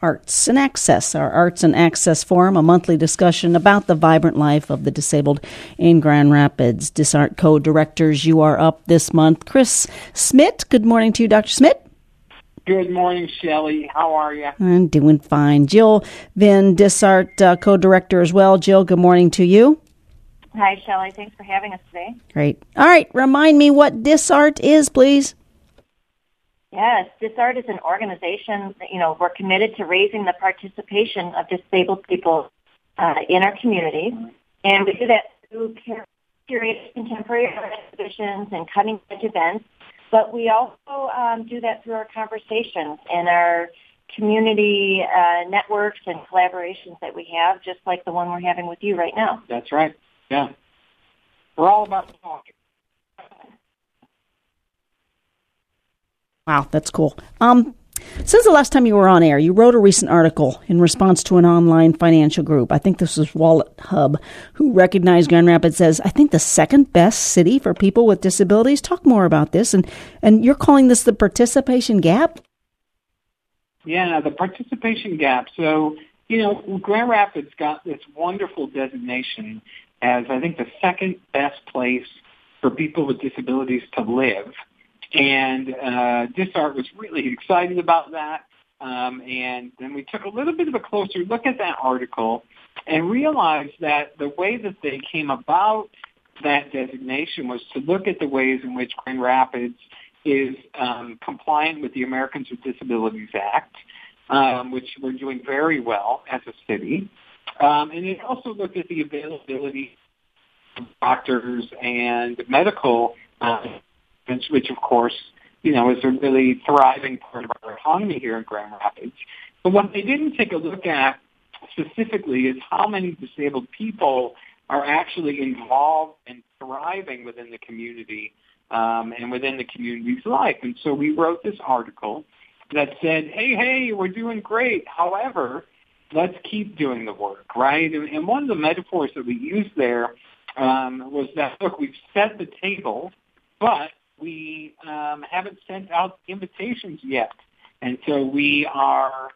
Arts and Access, our Arts and Access Forum, a monthly discussion about the vibrant life of the disabled in Grand Rapids. DisArt co-directors, you are up this month. Chris Smith, good morning to you, Dr. Smith. Good morning, Shelley. How are you? I'm doing fine. Jill Vin, DisArt co-director as well. Jill, good morning to you. Hi, Shelley. Thanks for having us today. Great. All right. Remind me what DisArt is, please. Yes, DisArt is an organization that, we're committed to raising the participation of disabled people in our community. And we do that through curated contemporary art exhibitions and cutting-edge events. But we also do that through our conversations and our community networks and collaborations that we have, just like the one we're having with you right now. That's right. Yeah. We're all about talking. Wow, that's cool. Since the last time you were on air, you wrote a recent article in response to an online financial group. I think this was Wallet Hub, who recognized Grand Rapids as, I think, the second best city for people with disabilities. Talk more about this. And you're calling this the participation gap? Yeah, the participation gap. So, Grand Rapids got this wonderful designation as, I think, the second best place for people with disabilities to live. And DisArt was really excited about that. And then we took a little bit of a closer look at that article and realized that the way that they came about that designation was to look at the ways in which Grand Rapids is compliant with the Americans with Disabilities Act, which we're doing very well as a city. And it also looked at the availability of doctors and medical which, of course, is a really thriving part of our economy here in Grand Rapids. But what they didn't take a look at specifically is how many disabled people are actually involved and thriving within the community and within the community's life. And so we wrote this article that said, hey, we're doing great. However, let's keep doing the work, right? And one of the metaphors that we used there was that, look, we've set the table, but we haven't sent out invitations yet. And so we are,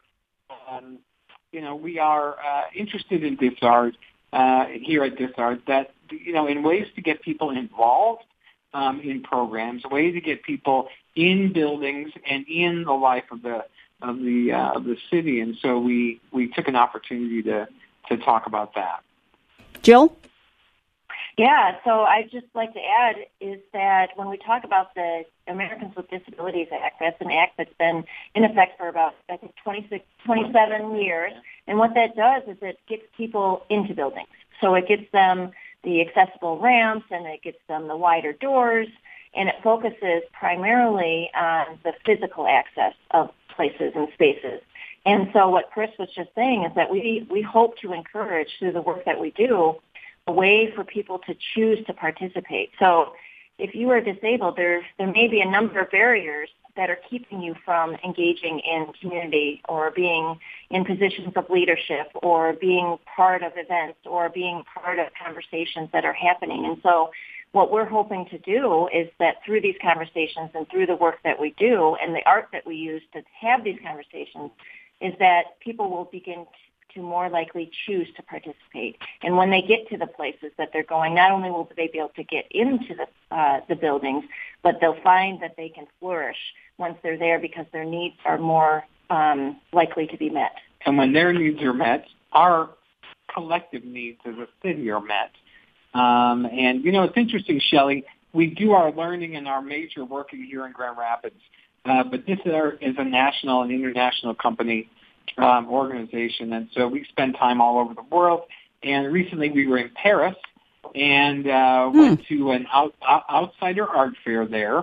interested in DisArt here at DisArt that, in ways to get people involved in programs, ways to get people in buildings and in the life of the city. And so we took an opportunity to talk about that. Jill? Yeah, so I'd just like to add is that when we talk about the Americans with Disabilities Act, that's an act that's been in effect for about, I think, 27 years. And what that does is it gets people into buildings. So it gets them the accessible ramps and it gets them the wider doors, and it focuses primarily on the physical access of places and spaces. And so what Chris was just saying is that we hope to encourage through the work that we do a way for people to choose to participate. So if you are disabled, there may be a number of barriers that are keeping you from engaging in community or being in positions of leadership or being part of events or being part of conversations that are happening. And so what we're hoping to do is that through these conversations and through the work that we do and the art that we use to have these conversations is that people will begin to more likely choose to participate. And when they get to the places that they're going, not only will they be able to get into the buildings, but they'll find that they can flourish once they're there because their needs are more likely to be met. And when their needs are met, our collective needs as a city are met. And, it's interesting, Shelley, we do our learning and our major working here in Grand Rapids, but this is a national and international company organization, and so we spend time all over the world. And recently we were in Paris and went to an outsider art fair there,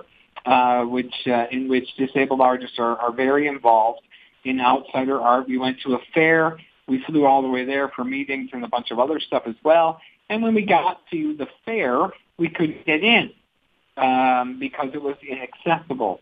in which disabled artists are very involved in outsider art. We went to a fair. We flew all the way there for meetings and a bunch of other stuff as well. And when we got to the fair, we couldn't get in because it was inaccessible.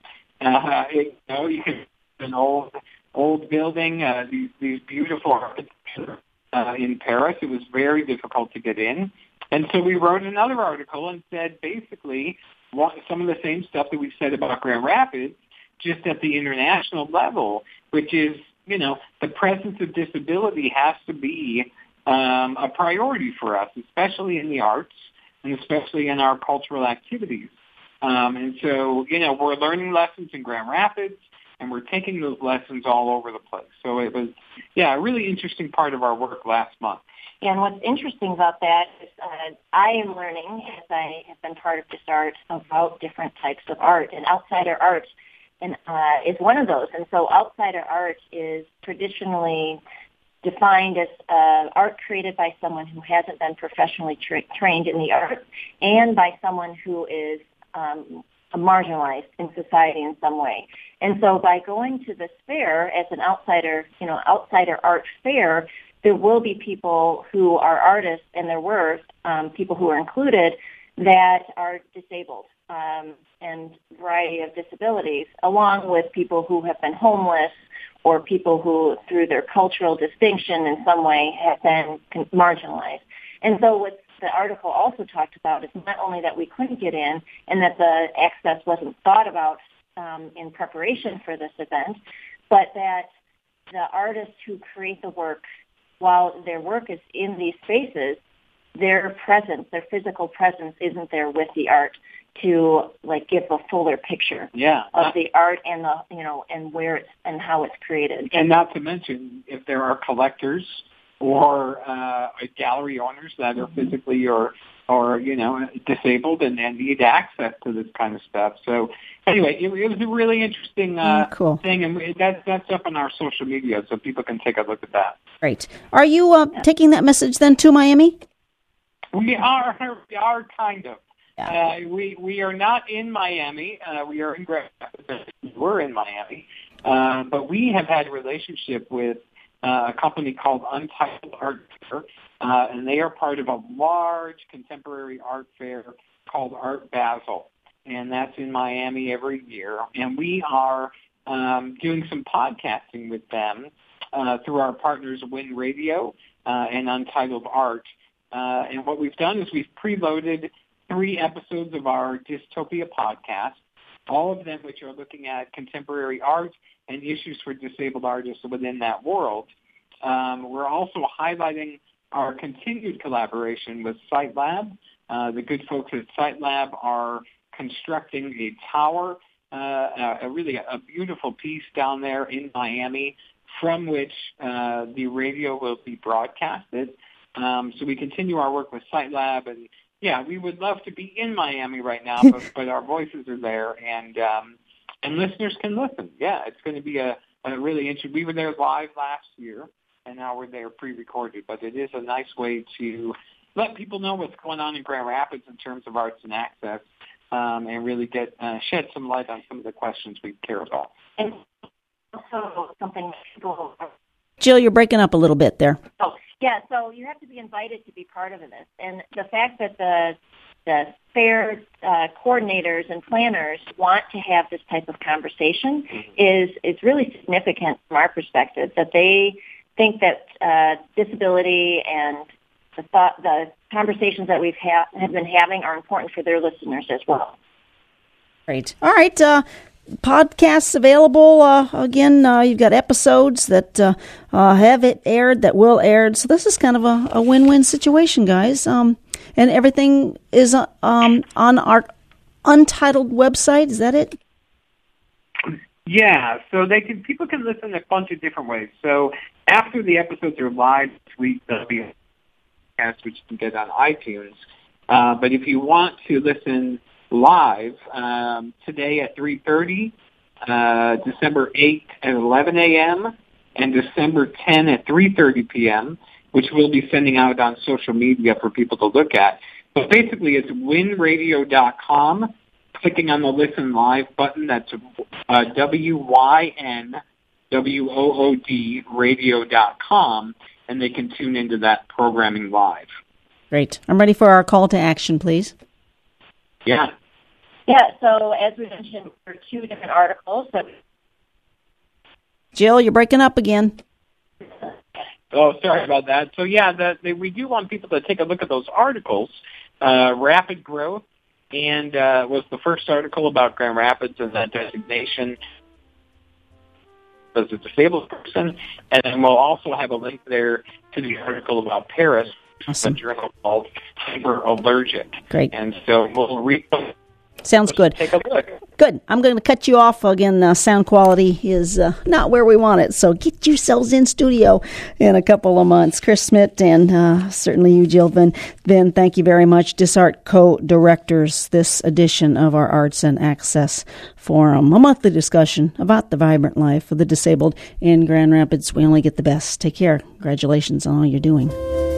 You could an old building, these beautiful architecture in Paris. It was very difficult to get in. And so we wrote another article and said basically some of the same stuff that we've said about Grand Rapids, just at the international level, which is the presence of disability has to be a priority for us, especially in the arts and especially in our cultural activities. And so, we're learning lessons in Grand Rapids, and we're taking those lessons all over the place. So it was, a really interesting part of our work last month. And what's interesting about that is I am learning, as I have been part of this art, about different types of art. And outsider art is one of those. And so outsider art is traditionally defined as art created by someone who hasn't been professionally trained in the arts and by someone who is marginalized in society in some way. And so by going to this fair as an outsider art fair, there will be people who are artists, and there were people who are included that are disabled and variety of disabilities, along with people who have been homeless or people who, through their cultural distinction in some way, have been marginalized. And so what the article also talked about is not only that we couldn't get in and that the access wasn't thought about in preparation for this event, but that the artists who create the work, while their work is in these spaces, their presence, their physical presence isn't there with the art to give a fuller picture of the art and and where it's and how it's created. And not to mention if there are collectors or gallery owners that are physically or disabled and need access to this kind of stuff. So anyway, it was a really interesting cool thing, and that's up on our social media, so people can take a look at that. Great. Are you taking that message then to Miami? We are kind of. Yeah. We are not in Miami. We are in Grand Rapids. We're in Miami, but we have had a relationship with a company called Untitled Art Fair, and they are part of a large contemporary art fair called Art Basel, and that's in Miami every year. And we are doing some podcasting with them through our partners Win Radio and Untitled Art. And what we've done is we've preloaded 3 episodes of our Dystopia podcast, all of them which are looking at contemporary art and issues for disabled artists within that world. We're also highlighting our continued collaboration with SiteLab. The good folks at SiteLab are constructing a tower, a beautiful piece down there in Miami from which the radio will be broadcasted. So we continue our work with SiteLab, and we would love to be in Miami right now, but our voices are there, and listeners can listen. Yeah, it's going to be a really interesting. We were there live last year, and now we're there pre-recorded. But it is a nice way to let people know what's going on in Grand Rapids in terms of arts and access, and really shed some light on some of the questions we care about. And also something people. Jill, you're breaking up a little bit there. Oh, yeah. So you have to be invited to be part of this, and the fact that the fair coordinators and planners want to have this type of conversation is really significant from our perspective. That they think that disability and the conversations that we've have been having are important for their listeners as well. Great. All right. Podcasts available. Again, you've got episodes that have it aired, that will air. So this is kind of a win-win situation, guys. And everything is on our Untitled website. Is that it? Yeah. So people can listen a bunch of different ways. So after the episodes are live this week, there'll be a podcast which you can get on iTunes. But if you want to listen live today at 3:30, December 8th at 11 a.m., and December 10 at 3:30 p.m., which we'll be sending out on social media for people to look at. But basically, it's winradio.com, clicking on the Listen Live button. That's WYNWOOD radio.com, and they can tune into that programming live. Great. I'm ready for our call to action, please. Yeah. Yeah, so as we mentioned, there are 2 different articles. Jill, you're breaking up again. Oh, sorry about that. So, we do want people to take a look at those articles. Rapid Growth and was the first article about Grand Rapids and that designation. as a disabled person, and then we'll also have a link there to the article about Paris, awesome. a journal called Hyperallergic. Great. And so we'll read. Sounds good. Take a look. Good. I'm going to cut you off again. Sound quality is not where we want it, so get yourselves in studio in a couple of months. Chris Smith and certainly you, Jill Van, thank you very much. DisArt co-directors this edition of our Arts and Access Forum, a monthly discussion about the vibrant life of the disabled in Grand Rapids. We only get the best. Take care. Congratulations on all you're doing.